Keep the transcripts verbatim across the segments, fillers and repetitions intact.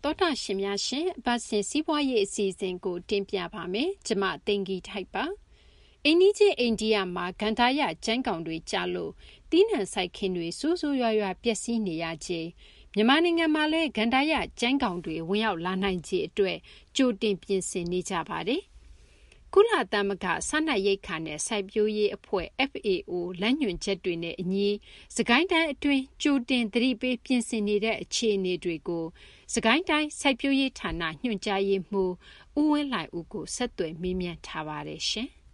သောတာရှင်များရှင်ဗတ်စင်စီးပွားရေးအစီအစဉ်ကိုတင်ပြပါမယ်။ကျမသိင်္ဂီထိုက်ပါ။အိန္ဒိယအိန္ဒိယမှာဂန္ဓာရကျန်းကောင်တွေကြားလို့တီးနှံဆိုင်ခင်းတွေစူးစူးရွာရွာပျက်စီးနေရခြင်းမြန်မာနိုင်ငံမှာလည်းဂန္ဓာရကျန်းကောင်တွေဝင်ရောက်လာနိုင်ခြင်းအတွက်ကြိုတင်ပြင်ဆင်နေကြပါတယ်။ကုလသမဂ္ဂစားနပ်ရိက္ခာနဲ့စိုက်ပျိုးရေးအဖွဲ့ F A O လမ်းညွှန်ချက်တွေနဲ့အညီစကိုင်းတိုင်းအတွင်းကြိုတင်သတိပေးပြင်ဆင်နေတဲ့အခြေအနေတွေကိုစကိုင်းတိုင်းစိုက်ပျိုးရေးဌာနညွှန်ကြားရေးမှူးဦးဝင်းလှိုင်ဦးကိုဆက်သွယ်မေးမြန်းထားပါတယ်ရှင်။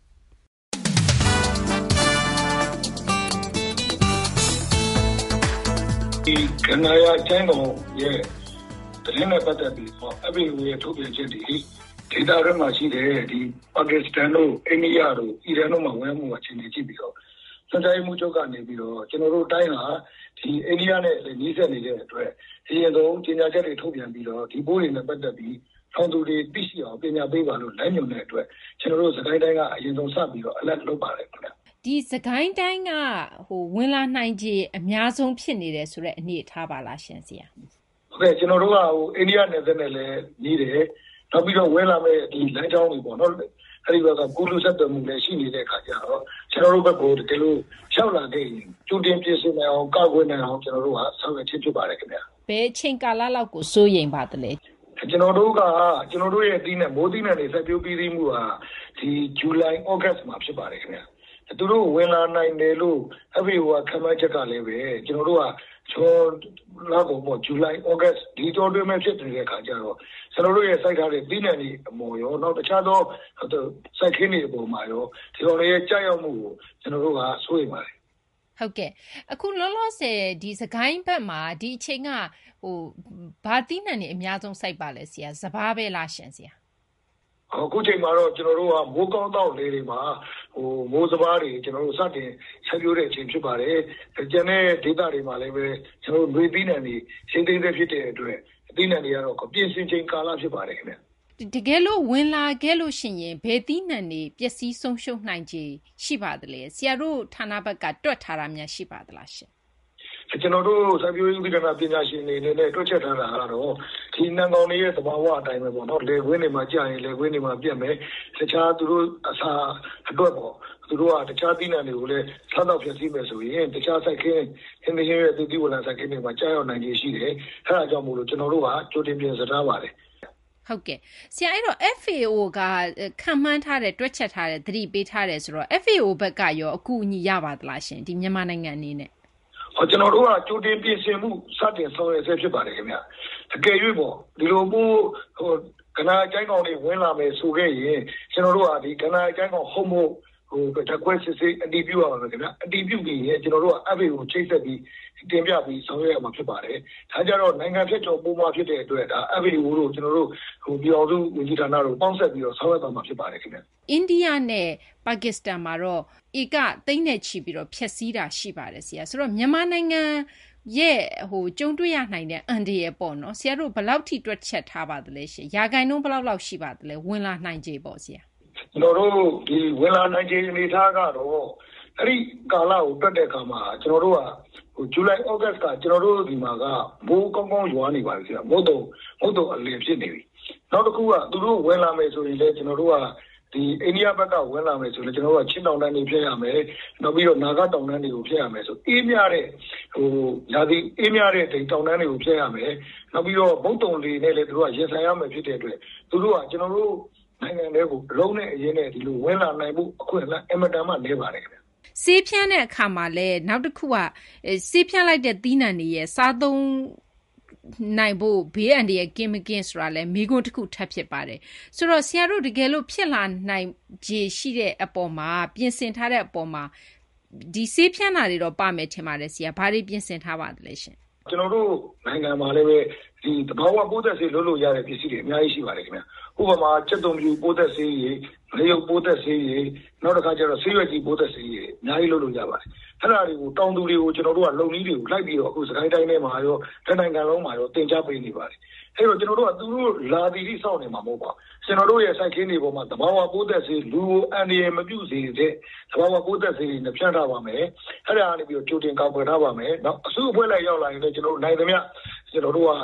ဒီကန္နာယာကျန်းကောင်ရဲ့တရင်နဲ့ပတ်သက်ပြီးတော့ F A O ရဲ့ထုတ်ပြန်ချက်တွေဒေတာထဲမှာရှိတဲ့ဒီပါကစ္စတန်တို့အိန္ဒိယတို့အီရန်တို့မှာဝင်မှုအခြေအနေကြည့်ပြီးတော့စံတိုင်းမှုချုပ်ကနေပြီးတော့ကျွန်တော်တို့တိုင်းဟာဒီအိန္ဒိယနဲ့နှီးစပ်နေတဲ့အတွက်အရင်ဆုံးကြေညာချက်တွေထုတ်ပြန်ပြီးတော့ဒီဘိုးတွေနဲ့ပတ်သက်ပြီးထောင်သူတွေသိရှိအောင်ပညာပေးပါလို့လမ်းညွှန်တဲ့အတွက်ကျွန်တော်တို့စကိုင်းတိုင်းကအရင်ဆုံးစပြီးတော့ alert လုပ်ပါတယ်ခင်ဗျ။ဒီစကိုင်းတိုင်းကဟိုဝင်လာနိုင်ခြေအများဆုံးဖြစ်နေတယ်ဆိုတဲ့အနေအထားပါလားရှင်ဆရာ။ဟုတ်ကဲ့ကျွန်တော်တို့ကဟိုအိန္ဒိယနယ်စပ်နဲ့လည်းနှီးတယ်နောက်ပြီးတော့ဝင်လာမဲ့ဒီလမ်းကြောင်းတွေပေါ့နော်အဲဒီဘက်ကကူလူဆက်သွယ်မှုလည်းရှိနေတဲ့အခါကျတော့ကျွန်တော်တို့ဘက်ကိုတကယ်လို့ရောက်လာခဲ့ရင်ကြိုတင်ပြင်ဆင်နိုင်အောင်ကောက်ွယ်နိုင်အောင်ကျွန်တော်တို့ကဆောင်ရွက်ခြင်းဖြစ်ပါတယ်ခင်ဗျာဘယ်အချိန်ကာလလောက်ကိုစိုးရိမ်ပါသလဲကျွန်တော်တို့ကကျွန်တော်တို့ရဲ့ဒီနဲ့မိုးသီးနဲ့နေဆက်ပြိုးပြီးသေးမှုဟာဒီဇူလိုင်ဩဂတ်မှာဖြစ်ပါတယ်ခင်ဗျာသူတို့ဝင်လာနိုင်တယ်လို့ F A O ကခန့်မှန်းချက်ကလည်းပဲကျွန်တော်တို့ကကျော်လာကုန်ပေါ့ဇူလိုင်ဩဂတ်ဒီတော်တွင်မဲ့ဖြစ်နေတဲ့အခါကျတော့ကျွန်တော်တို့ရဲ့စိုက်ထားတဲ့ပြည်နယ်တွေအမော်ရောနောက်တခြားသောစိုက်ခင်းတွေအပေါ်မှာရောဒီလိုရဲ့ကြောက်ရွံ့မှုကိုကျွန်တော်တို့ကစိုးရိမ်ပါတယ်ဟုတ်ကဲ့အခုလောလောဆယ်ဒီစကိုင်းဘက်မှာဒီအချိန်ကဟိုဘာတိနံနေအများဆုံးစိုက်ပါလဲဆရာစဘာပဲလားရှင်ဆရာအခုချိန်မှာတော့ကျွန်တော်တို့ကမိုးကောင်းတော့လေးတွေမှာဟိုမိုးစဘာတွေကျွန်တော်တို့စတင်ဆက်ပြိုးတဲ့အချိန်ဖြစ်ပါတယ်။ကျန်တဲ့ဒေသတွေမှာလည်းပဲကျွန်တော်တို့လွေပြီးနယ်နေရှင်းသိမ်းတဲ့ဖြစ်တဲ့အတွက်အသီးနှံတွေကတော့ပြင်ဆင်ချိန်ကာလဖြစ်ပါတယ်ခင်ဗျ။တကယ်လို့ဝင်လာခဲ့လို့ရှိရင်ဘယ်သီးနှံတွေပျက်စီးဆုံးရှုံးနိုင်ခြေရှိပါသလဲ။ဆရာတို့ဌာနဘက်ကတွက်ထားတာများရှိပါသလားရှင်။ကျွန်တော်တို့စိုက်ပျိုးရေးဥပဒေကပညာရှင်တွေနဲ့တွက်ချက်ထားတာကတော့ဒီနံကောင်တွေရဲ့သဘာဝအတိုင်းပဲပေါ့နော်လေခွင်းတွေမှာကြာရင်လေခွင်းတွေမှာပြတ်မယ်တခြားသူတို့အစာအတွက်ပေါ့သူတို့ကတခြားသီးနှံတွေကိုလည်းဆက်တော့ဖြစ်စီမယ်ဆိုရင်တခြားစိုက်ခင်းအင်းကြီးရဲ့သူတိဝလန်စိုက်ခင်းတွေမှာကြာရောက်နိုင်ခြေရှိတယ်အဲဒါကြောင့်မို့လို့ကျွန်တော်တို့ကကြိုတင်ပြင်ဆင်ထားပါတယ်ဟုတ်ကဲ့ဆရာအဲ့တော့ F A O ကခံမှန်းထားတဲ့တွက်ချက်ထားတဲ့သတိပေးထားတယ်ဆိုတော့ F A O ဘက်ကရောအကူအညီရပါသလားရှင်ဒီမြန်မာနိုင်ငံအနေနဲ့ဟောကျွန်တော်တို့ကကြိုတင်ပြင်ဆင်မှုစတင်ဆောင်ရွက်ဆဲဖြစ်ပါတယ်ခင်ဗျာအကယ်၍ပေါ့ဒီလိုမျိုးဟိုကနာကျိုင်းကောင်တွေဝင်လာမယ်ဆိုခဲ့ရင်ကျွန်တော်တို့ကဒီကနာကျိုင်းကောင်ဟုတ်မို့ဟိုတကွက်စစ်စစ်အတီးပြရမှာခင်ဗျာအတီးပြုပြီးရင်ကျွန်တော်တို့က F A O ကိုချိတ်ဆက်ပြီးတင်ပြပြီးဆောင်ရွက်ရမှာဖြစ်ပါတယ်ဒါကြတော့နိုင်ငံဖြတ်ကျော်ပုံမှန်ဖြစ်တဲ့အတွက်ဒါ F A O တို့ကျွန်တော်တို့ဟိုပြည်အောင်စုဝန်ကြီးဌာနတို့ပေါင်းဆက်ပြီးတော့ဆောင်ရွက်သွားမှာဖြစ်ပါတယ်ခင်ဗျာအိန္ဒိယနဲ့ပါကစ္စတန်မှာတော့ဧကသိန်းနဲ့ချီပြီးတော့ဖျက်ဆီးတာရှိပါတယ်ဆရာဆိုတော့မြန်မာနိုင်ငံရဲ့ဟိုကြုံတွေ့ရနိုင်တဲ့အန်ဒီရဲ့ပေါ့နော်ဆရာတို့ဘယ်လောက်ထိတွက်ချက်ထားပါသလဲရှင်ရာဂိုင်နှုန်းဘယ်လောက်လောက်ရှိပါသလဲဝင်လာနိုင်ခြေပေါ့ဆရာကျွန်တော်တို့ဒီဝင်လာနိုင်ခြေအနေထားကတော့အဲ့ဒီကာလကိုတွက်တဲ့အခါမှာကျွန်တော်တို့ကဟိုဇူလိုင်ဩဂတ်ကကျွန်တော်တို့ဒီမှာကမိုးကောင်းကောင်းရွာနေပါပြီဆရာမိုးတုံမိုးတုံအလင်းဖြစ်နေပြီနောက်တစ်ခုကသူတို့ဝင်လာမယ်ဆိုရင်လည်းကျွန်တော်တို့ကဒီအိန္ဒိယဘက်ကဝင်လာမယ်ဆိုလည်းကျွန်တော်တို့ကချင်းတောင်တန်းတွေဖျက်ရမယ်နောက်ပြီးတော့နာဂတောင်တန်းတွေကိုဖျက်ရမယ်ဆိုအေးမြတဲ့ဟိုရာသီအေးမြတဲ့ဒီတောင်တန်းတွေကိုဖျက်ရမယ်နောက်ပြီးတော့ဘုတ်တုံတွေနဲ့လည်းသူတို့ကရင်ဆိုင်ရမယ်ဖြစ်တဲ့အတွက်သူတို့ကကျွန်တော်တို့နိုင်ငံတွေကိုလုံးနဲ့အရင်နဲ့ဒီလိုဝင်လာနိုင်မှုအခွင့်အလမ်းအမတန်မှနေပါတယ်ခင်ဗျဆေးဖြန်းတဲ့အခါမှာလည်းနောက်တစ်ခုကဆေးဖြန်းလိုက်တဲ့သီးနှံတွေရဲ့စားသုံးနိုင်ဖို့ဘေးအန္တရာယ်ကင်းမကင်းဆိုတာလဲမိကွန်းတစ်ခုထပ်ဖြစ်ပါတယ်ဆိုတော့ဆရာတို့တကယ်လို့ဖြစ်လာနိုင်ခြေရှိတဲ့အပေါ်မှာပြင်ဆင်ထားတဲ့အပေါ်မှာဒီဆေးဖြန်းတာတွေတော့ပါမယ်ထင်ပါတယ်ဆရာဘာတွေပြင်ဆင်ထားပါသလဲရှင်ကျွန်တော်တို့နိုင်ငံမှာလည်းပဲဒီတဘာဝပိုးသက်ဆေးလို့လို့ရတဲ့ပစ္စည်းတွေအများကြီးရှိပါတယ်ခင်ဗျဥပမာချက်သွန်ပြူပိုးသက်ဆေးကြီးလေယုတ်ပိုးသက်ဆေးကြီးနောက်တစ်ခါကျတော့ဆေးရွက်ကြီးပိုးသက်ဆေးကြီးအများကြီးလို့လို့ရပါတယ်အဲ့ဒါတွေကိုတောင်သူတွေကိုကျွန်တော်တို့ကလုံနည်းတွေကိုလိုက်ပြီးတော့အခုစကိုင်းတိုင်းထဲမှာရောတနိုင်ငံလုံးမှာရောတင် जा ပေးနေပါတယ်အဲ့တော့ကျွန်တော်တို့ကသူတို့လာတီတိစောင့်နေမှာမဟုတ်ပါကျွန်တော်တို့ရဲ့စိုက်ခင်းတွေပေါ်မှာတဘာဝပိုးသက်ဆေးလူကိုအန္တရာယ်မပြုစေတဲ့တဘာဝပိုးသက်ဆေးတွေနဲ့ဖြန့်ထားပါမယ်အဲ့ဒါကနေပြီးတော့ကြိုတင်ကောက်ွယ်ထားပါမယ်နော်အစုအဖွဲ့လိုက်ရောက်လာရင်လည်းကျွန်တော်တို့နိုင်သမျှကျွန်တော်တို့က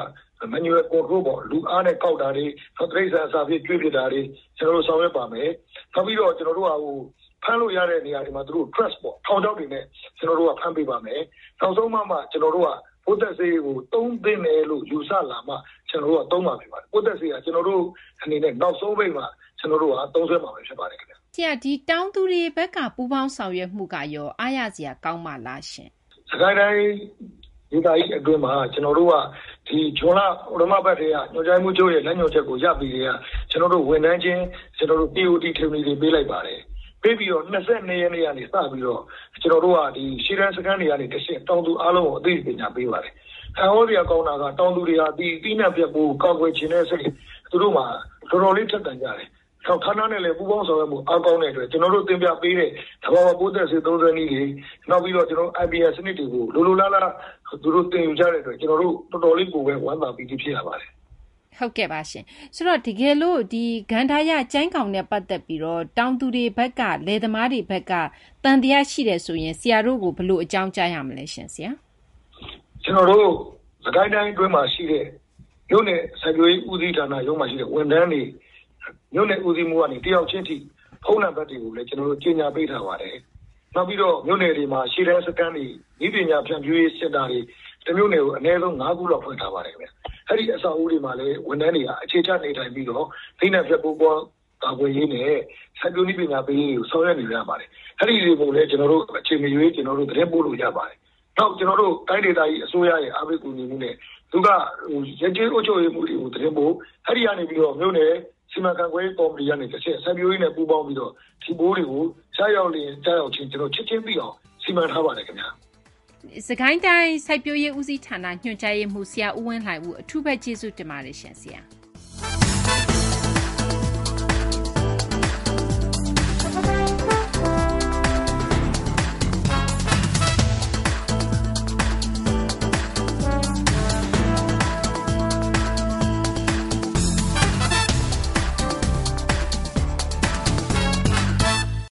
manual control ပေါ့လူအားနဲ့ကောက်တာတွေနောက်တိရစ္ဆာန်အစာဖြစ်ကျွေးပြတာတွေကျွန်တော်တို့ဆောင်ရွက်ပါမယ်နောက်ပြီးတော့ကျွန်တော်တို့ဟာဟိုဖမ်းလို့ရတဲ့နေရာတွေမှာသူတို့ trust ပေါ့ထောင်ချောက်တွေနဲ့ကျွန်တော်တို့ကဖမ်းပေးပါမယ်နောက်ဆုံးမှမှကျွန်တော်တို့ကပိုးသက်ဆေးကိုသုံးသင့်တယ်လို့ယူဆလာမှကျွန်တော်တို့ကသုံးပါပြီပါတယ်ပိုးသက်ဆေးကကျွန်တော်တို့အနေနဲ့နောက်ဆုံးပိတ်မှာကျွန်တော်တို့ကသုံးဆွဲပါမယ်ဖြစ်ပါတယ်ခင်ဗျာဆရာဒီတောင်းသူတွေဘက်ကပူပေါင်းဆောင်ရွက်မှုကရောအားရစရာကောင်းပါလားရှင်စကိုင်းတိုင်းဒီတိုင်းအတွင်းမှာကျွန်တော်တို့ကဒီဂျွန်လာဥရမဘတ်တွေကညွှန်ကြားမှုချုပ်ရဲ့လက်ညွှန်ချက်ကိုရပြီးတွေကကျွန်တော်တို့ဝန်ထမ်းချင်းကျွန်တော်တို့ P O T ထရီတွေပေးလိုက်ပါတယ်ပေးပြီးတော့နှစ်၂ရက်နေ့ကနေစပြီးတော့ကျွန်တော်တို့ကဒီရှီရန်စကန်တွေကနေတရှင်းတောင်သူအားလုံးကိုအသိပညာပေးပါတယ်။ခံဟောစရာကောင်းတာကတောင်သူတွေဟာဒီပြီးနှံပြတ်ဖို့ကောက်ွယ်ခြင်းနဲ့စိတ်သူတို့မှာတော်တော်လေးထက်တန်ကြတယ်။ဆောက်ခန်းနဲ့လည်းပူပေါင်းဆောင်ရွက်မှုအားကောင်းတဲ့အတွက်ကျွန်တော်တို့တင်ပြပေးတဲ့သဘာဝပိုးသက်ဆေးသုံးစွဲနည်းတွေနောက်ပြီးတော့ကျွန်တော် I B S စနစ်တွေကိုလိုလိုလားလားသူတို့တင်ယူကြတဲ့အတွက်ကျွန်တော်တို့တော်တော်လေးကိုပဲဝမ်းသာပြီးဖြစ်ရပါတယ်။ဟုတ်ကဲ့ပါရှင်ဆိုတော့တကယ်လို့ဒီဂန္ဓာရကျိုင်းကောင်နဲ့ပတ်သက်ပြီးတော့တောင်သူတွေဘက်ကလယ်သမားတွေဘက်ကတန်တရားရှိတယ်ဆိုရင်ဆရာတို့ကိုဘယ်လိုအကြောင်းကြားရမလဲရှင်ဆရာကျွန်တော်တို့စကိုင်းတိုင်းအတွင်းမှာရှိတဲ့မြို့နယ်စိုက်ပျိုးရေးဦးစီးဌာနရုံးမှာရှိတဲ့ဝန်ထမ်းတွေမြို့နယ်ဦးစီးမှုကနေတယောက်ချင်းထိဖုန်းနံပါတ်တွေကိုလည်းကျွန်တော်တို့ကြီးညာပေးထားပါတယ်နောက်ပြီးတော့မြို့နယ်တွေမှာရှေ့တန်းစကန်တွေဤပညာဖြန့်ဖြူးရေးစင်တာတွေတမျိုးနယ်ကိုအနည်းဆုံး၅ခုလောက်ဖွင့်ထားပါတယ်ခင်ဗျအဲ့ဒီအဆောက်အဦတွေမှာလည်းဝန်ထမ်းတွေကအခြေချနေထိုင်ပြီးတော့သိနှံဖြတ်ပိုးပေါ်ကာကွယ်ရေးနဲ့စိုက်ပျိုးနည်းပညာပေးရေးကိုဆောင်ရွက်နေကြပါတယ်အဲ့ဒီတွေကိုလည်းကျွန်တော်တို့အခြေအနေရွေးကျွန်တော်တို့သတင်းပို့လို့ရပါတယ်နောက်ကျွန်တော်တို့တိုင်းဒေသကြီးအစိုးရရဲ့အားပေးကူညီမှုနဲ့သူကရကြေးအုပ်ချုပ်ရေးမှုတွေကိုသတင်းပို့အဲ့ဒီကနေပြီးတော့မြို့နယ်စီမံခန့်ခွဲကော်မတီကနေတစ်ချက်စိုက်ပျိုးရေးနဲ့ပူးပေါင်းပြီးတော့ဒီဘိုးတွေကိုရှားရောက်လျင်ကြားရောက်ချင်းကျွန်တော်ချက်ချင်းပြီးအောင်စီမံထားပါတယ်ခင်ဗျာစကိုင်းတိုင်းစိုက်ပျိုးရေးဦးစီးဌာနညွှန်ကြားရေးမှူးဆရာဦးဝင်းလှိုင်ဦးအထူးပဲကျေးဇူးတင်ပါတယ်ရှင်ဆရာ